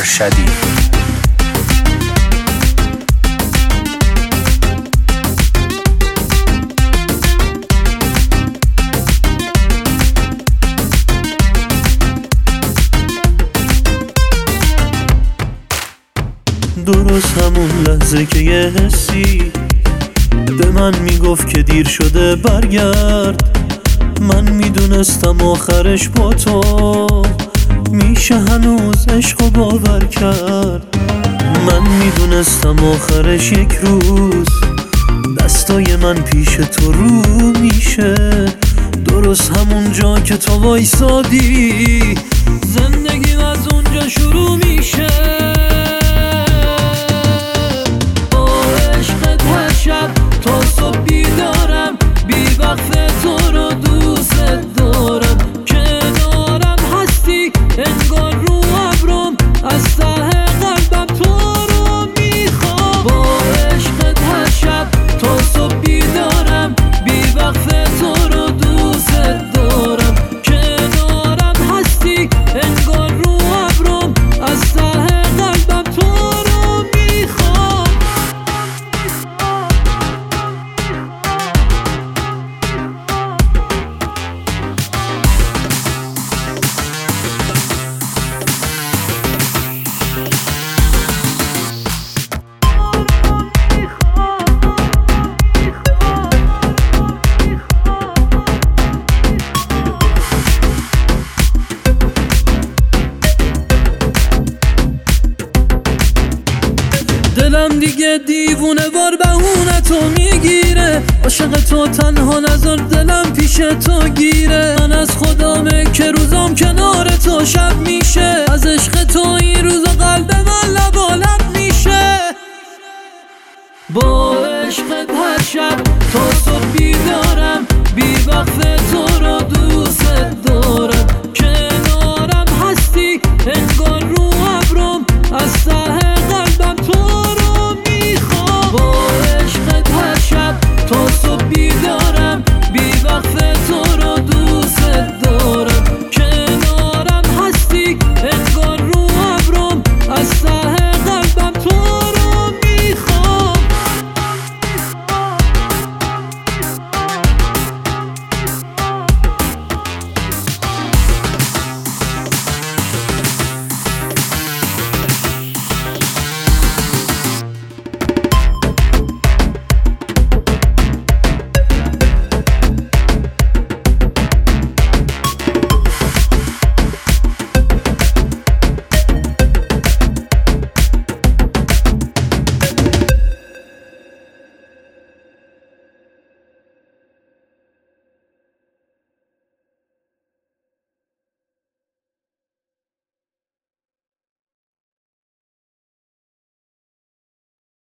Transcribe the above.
ارشدی. درست همون لحظه که یه حسی به من میگفت که دیر شده برگرد، من میدونستم آخرش با تو میشه هنوز عشق و باور کرد. من میدونستم آخرش یک روز دستای من پیش تو رو میشه، درست همون جا که تو وایسادی زندگیم از اونجا شروع میشه. تا صبح بیدارم، بی وقت تو رو دوست دارم، کنارم هستی انگار رو ابرم، از ته قلبم تو رو میخوام. با عشقت هر شب تا صبح بیدارم، بی وقت تو رو دوست دارم، کنارم هستی انگار رو ابرم، از ته قلبم تو رو میخوام. دلم دیگه دیوونه وار بهونه تو میگیره، عاشق تو تنها نذار دلم پیش تو گیره. من از خدامه که روزام کنار تو شب میشه، از عشق تو این روزا قلب من لبالب میشه. با عشقت هر شب تا صبح بیدارم، بی وقت